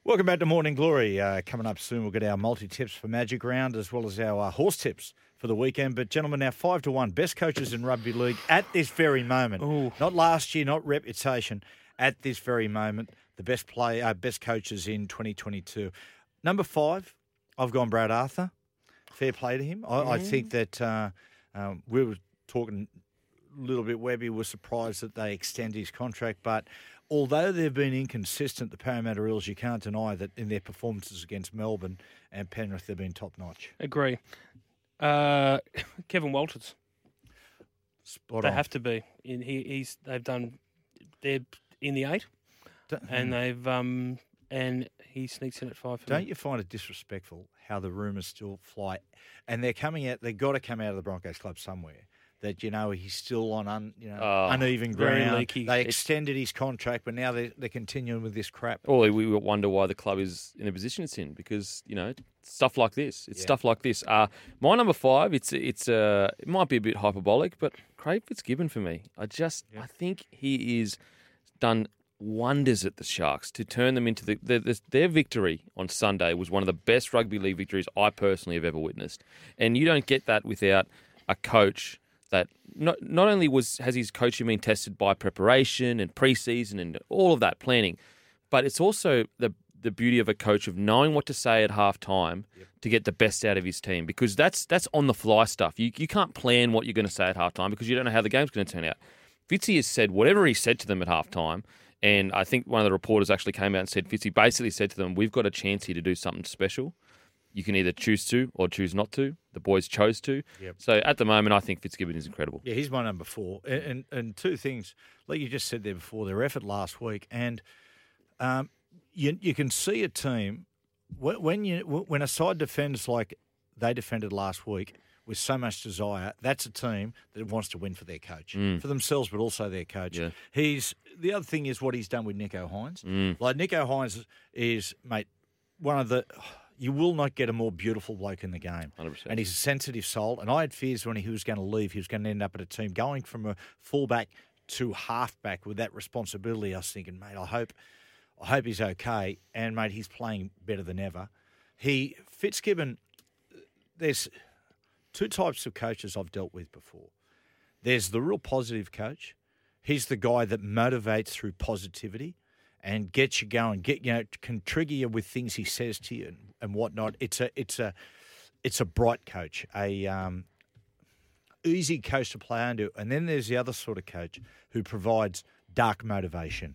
Welcome back to Morning Glory. Coming up soon, we'll get our multi-tips for Magic Round as well as our horse tips for the weekend. But, gentlemen, now 5-1, best coaches in rugby league at this very moment. Ooh. Not last year, not reputation. At this very moment, the best coaches in 2022. Number 5, I've gone Brad Arthur. Fair play to him. I think that we were talking a little bit, Webby was surprised that they extended his contract, but although they've been inconsistent, the Parramatta Eels, you can't deny that in their performances against Melbourne and Penrith, they've been top-notch. Agree. Kevin Walters. Spot They on. have to be. They're in the 8, and he sneaks in at 5 for Don't me. you find it disrespectful how the rumours still fly? And they're coming out, they've got to come out of the Broncos club somewhere. That, he's still on uneven very ground. leaky. They extended his contract, but now they're continuing with this crap. Or we wonder why the club is in the position it's in because, stuff like this. It's stuff like this. My number 5, it might be a bit hyperbolic, but Craig Fitzgibbon for me. I think he is done wonders at the Sharks to turn them into their victory on Sunday was one of the best rugby league victories I personally have ever witnessed. And you don't get that without a coach that not only has his coaching been tested by preparation and preseason and all of that planning, but it's also the beauty of a coach of knowing what to say at halftime to get the best out of his team, because that's on the fly stuff. You can't plan what you're going to say at halftime because you don't know how the game's going to turn out. Fitzy has said whatever he said to them at halftime, and I think one of the reporters actually came out and said Fitzy basically said to them, "We've got a chance here to do something special. You can either choose to or choose not to." The boys chose to. Yep. So at the moment, I think Fitzgibbon is incredible. Yeah, he's my number 4. And two things, like you just said there before, their effort last week. And you can see a team, when a side defends like they defended last week with so much desire, that's a team that wants to win for their coach, for themselves, but also their coach. Yeah. The other thing is what he's done with Nico Hines. Like Nico Hines is, mate, one of the... You will not get a more beautiful bloke in the game. 100%. And he's a sensitive soul. And I had fears when he was going to leave, he was going to end up at a team going from a fullback to halfback with that responsibility. I was thinking, mate, I hope he's okay. And, mate, he's playing better than ever. Fitzgibbon, there's two types of coaches I've dealt with before. There's the real positive coach. He's the guy that motivates through positivity and gets you going, can trigger you with things he says to you and whatnot. It's a bright coach, easy coach to play under. And then there's the other sort of coach who provides dark motivation.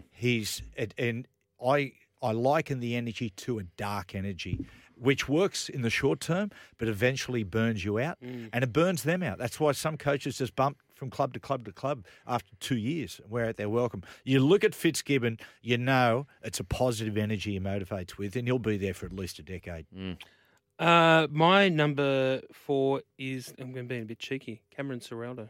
I liken the energy to a dark energy, which works in the short term, but eventually burns you out, and it burns them out. That's why some coaches just bump from club to club to club after 2 years. We're at their welcome. You look at Fitzgibbon, you know it's a positive energy he motivates with, and he'll be there for at least a decade. My number 4 is, I'm going to be a bit cheeky, Cameron Ciraldo.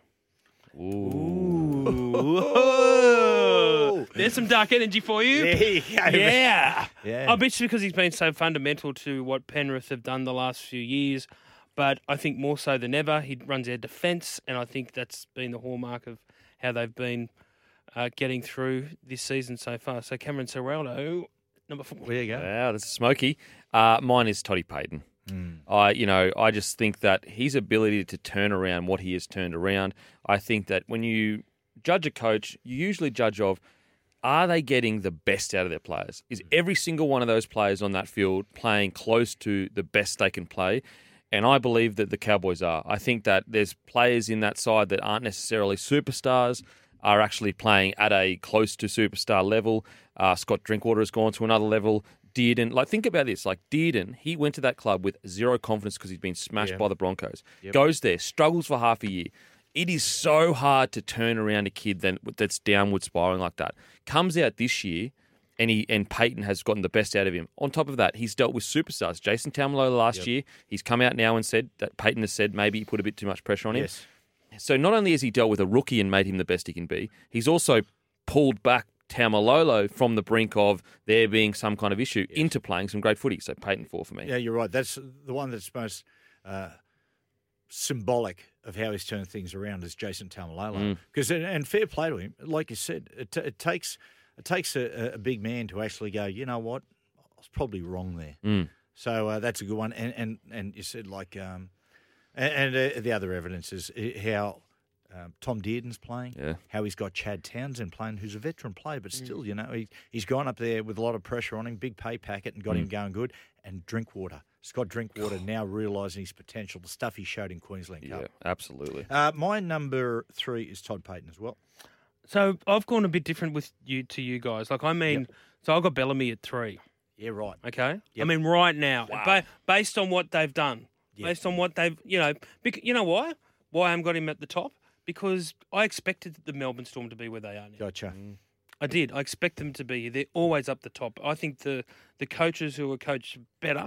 Ooh. There's some dark energy for you. There you go. Yeah. Yeah. I bet it's because he's been so fundamental to what Penrith have done the last few years. But I think more so than ever, he runs their defence, and I think that's been the hallmark of how they've been getting through this season so far. So Cameron Ciraldo, number 4. There you go. Wow, this is smoky. Mine is Toddy Payton. I just think that his ability to turn around what he has turned around, I think that when you judge a coach, you usually judge of, are they getting the best out of their players? Is every single one of those players on that field playing close to the best they can play? And I believe that the Cowboys are. I think that there's players in that side that aren't necessarily superstars, are actually playing at a close to superstar level. Scott Drinkwater has gone to another level. Dearden, think about this. Dearden, he went to that club with zero confidence because he's been smashed by the Broncos. Yep. Goes there, struggles for half a year. It is so hard to turn around a kid that's downward spiraling like that. Comes out this year, and Payton has gotten the best out of him. On top of that, he's dealt with superstars. Jason Taumalolo last year, he's come out now and said that Payton has said maybe he put a bit too much pressure on him. Yes. So not only has he dealt with a rookie and made him the best he can be, he's also pulled back Taumalolo from the brink of there being some kind of issue into playing some great footy. So Payton 4 for me. Yeah, you're right. That's the one that's most symbolic of how he's turned things around is Jason Taumalolo. And fair play to him. Like you said, it takes a big man to actually go, you know what, was probably wrong there. So that's a good one. And you said like, the other evidence is how Tom Dearden's playing, how he's got Chad Townsend playing, who's a veteran player, but still, he's gone up there with a lot of pressure on him, big pay packet, and got him going good. And Drinkwater. Scott Drinkwater now realising his potential, the stuff he showed in Queensland Cup. Yeah, absolutely. My number 3 is Todd Payton as well. So I've gone a bit different with you guys. Like, I mean, so I've got Bellamy at 3. Yeah, right. Okay? Yep. I mean, right now, based on what they've done, based on what they've, you know why? Why I haven't got him at the top? Because I expected the Melbourne Storm to be where they are now. Gotcha. I did. I expect them to be. They're always up the top. I think the coaches who are coached better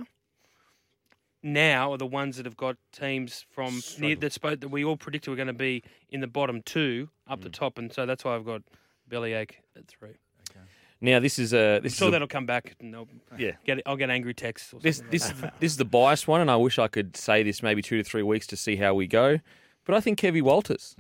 now are the ones that have got teams from near that we all predicted were going to be in the bottom 2 up the top, and so that's why I've got Bellyache at 3. Now this is I'm sure that'll come back. And I'll get angry texts. Or this like this is the biased one, and I wish I could say this maybe 2 to 3 weeks to see how we go. But I think Kevy Walters.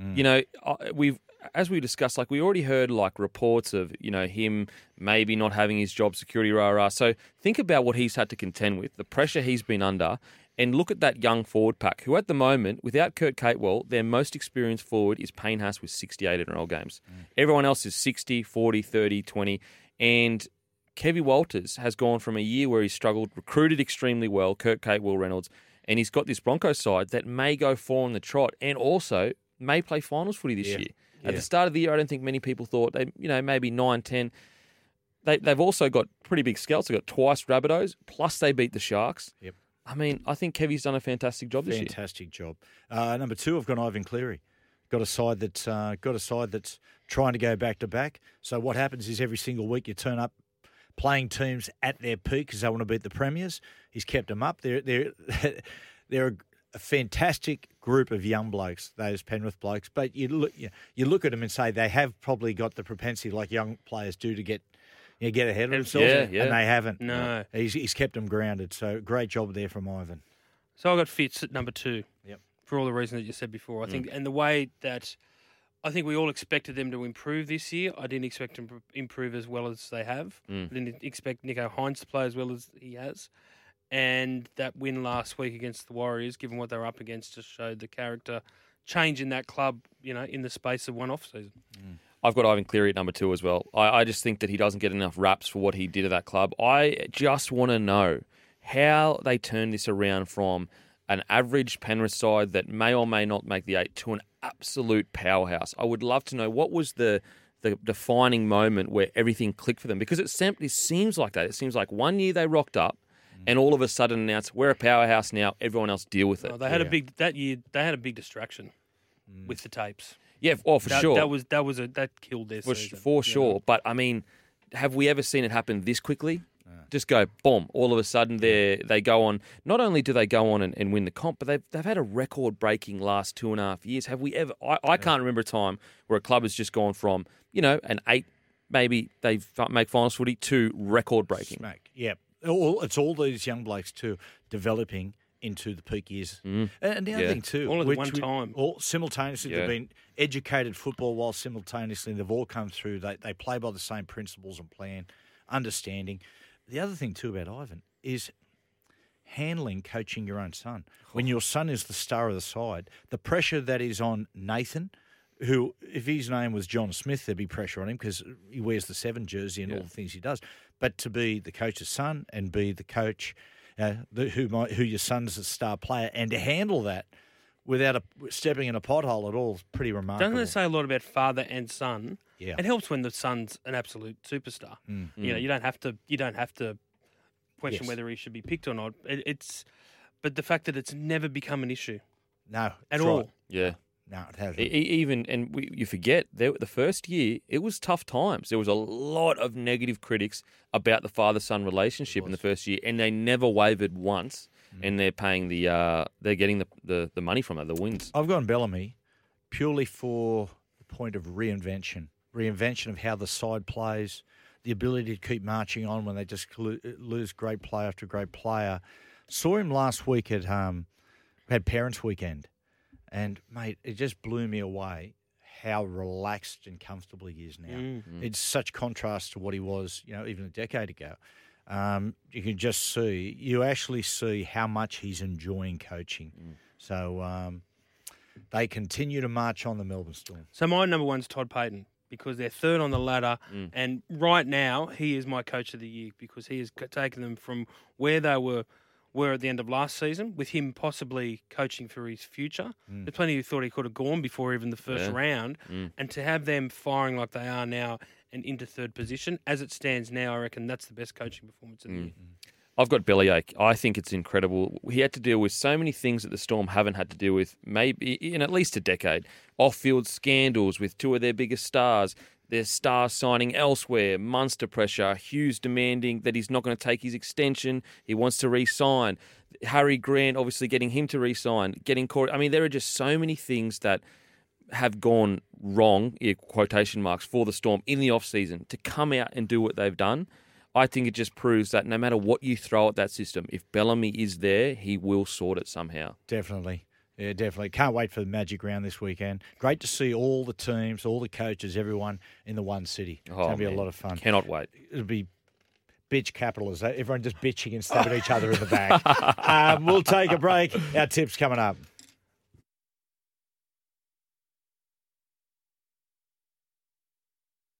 As we discussed, like we already heard like reports of him maybe not having his job security, rah. So think about what he's had to contend with, the pressure he's been under, and look at that young forward pack, who at the moment, without Kurt Catewell, their most experienced forward is Payne Haas with 68 NRL games. Everyone else is 60, 40, 30, 20. And Kevy Walters has gone from a year where he struggled, recruited extremely well, Kurt Catewell, Reynolds, and he's got this Broncos side that may go 4 on the trot and also may play finals footy this year. At the start of the year, I don't think many people thought they, maybe 9, 10. They've also got pretty big scouts. They've got twice Rabbitohs, plus they beat the Sharks. Yep. I mean, I think Kevy's done a fantastic job this year. Fantastic job. Number 2, I've got Ivan Cleary. Got a side that's trying to go back to back. So what happens is every single week you turn up playing teams at their peak because they want to beat the premiers. He's kept them up. They're a fantastic group of young blokes, those Penrith blokes. But you look at them and say they have probably got the propensity, like young players do, to get ahead of themselves, and they haven't. No, he's kept them grounded. So great job there from Ivan. So I got Fitz at number 2. Yep. For all the reasons that you said before, I think, and the way that I think we all expected them to improve this year. I didn't expect them to improve as well as they have. I didn't expect Nico Hines to play as well as he has. And that win last week against the Warriors, given what they were up against, just showed the character change in that club, in the space of one off-season. I've got Ivan Cleary at number 2 as well. I just think that he doesn't get enough raps for what he did at that club. I just want to know how they turn this around from an average Penrith side that may or may not make the 8 to an absolute powerhouse. I would love to know what was the defining moment where everything clicked for them, because it simply seems like that. It seems like one year they rocked up and all of a sudden announced, we're a powerhouse now, everyone else deal with it. Oh, they had that year they had a big distraction with the tapes. Yeah, for sure. That killed their season. For sure. But I mean, have we ever seen it happen this quickly? Just go, boom, all of a sudden they go on. Not only do they go on and win the comp, but they've had a record-breaking last 2.5 years. Have we ever... I can't remember a time where a club has just gone from, an 8, maybe they make finals footy, to record-breaking. Smack, yeah. It's all these young blokes too developing into the peak years. And the other thing too... All at one time. All simultaneously, they've been educated football while simultaneously they've all come through. They play by the same principles and plan, understanding... The other thing, too, about Ivan is handling coaching your own son. When your son is the star of the side, the pressure that is on Nathan, who, if his name was John Smith, there'd be pressure on him because he wears the 7 jersey and all the things he does. But to be the coach's son and be the coach who your son's a star player, and to handle that without stepping in a pothole at all is pretty remarkable. Doesn't it say a lot about father and son? Yeah. It helps when the son's an absolute superstar. You don't have to question whether he should be picked or not. But the fact that it's never become an issue. No, at all. Right. Yeah. No, it hasn't. You forget, the first year, it was tough times. There was a lot of negative critics about the father-son relationship in the first year, and they never wavered once. And they're paying they're getting the money from it, the wins. I've gone Bellamy purely for the point of reinvention of how the side plays, the ability to keep marching on when they just lose great player after great player. Saw him last week at had Parents' Weekend, and mate, it just blew me away how relaxed and comfortable he is now. It's such contrast to what he was, even a decade ago. you can just see, you actually see how much he's enjoying coaching. So they continue to march on, the Melbourne Storm. So my number one's Todd Payten, because they're third on the ladder, and right now he is my coach of the year, because he has taken them from where they were at the end of last season, with him possibly coaching for his future. There's plenty who thought he could have gone before even the first round, and to have them firing like they are now and into third position, as it stands now, I reckon that's the best coaching performance of the year. I've got bellyache. I think it's incredible. He had to deal with so many things that the Storm haven't had to deal with maybe in at least a decade. Off-field scandals with two of their biggest stars, their stars signing elsewhere, Munster pressure, Hughes demanding that he's not going to take his extension, he wants to re-sign, Harry Grant obviously getting him to re-sign, getting Corey. I mean, there are just so many things that have gone wrong, quotation marks, for the Storm in the off-season to come out and do what they've done. I think it just proves that no matter what you throw at that system, if Bellamy is there, he will sort it somehow. Definitely. Yeah, definitely. Can't wait for the Magic Round this weekend. Great to see all the teams, all the coaches, everyone in the one city. It's going to be a lot of fun. Cannot wait. It'll be bitch capital, is that? Everyone just bitching and stabbing each other in the back. We'll take a break. Our tips coming up.